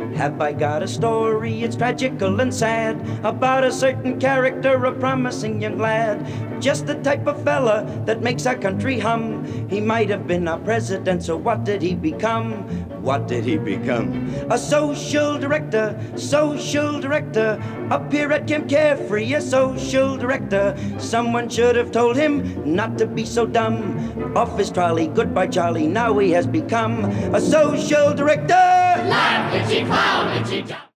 Have I got a story? It's tragical and sad about a certain character, a promising young lad. Just the type of fella that makes our country hum. He might have been our president, so what did he become? What did he become? A social director, up here at Camp Carefree, a social director. Someone should have told him not to be so dumb. Off his trolley, goodbye Charlie, now he has become a social director. Laugh, itchy clown, itchy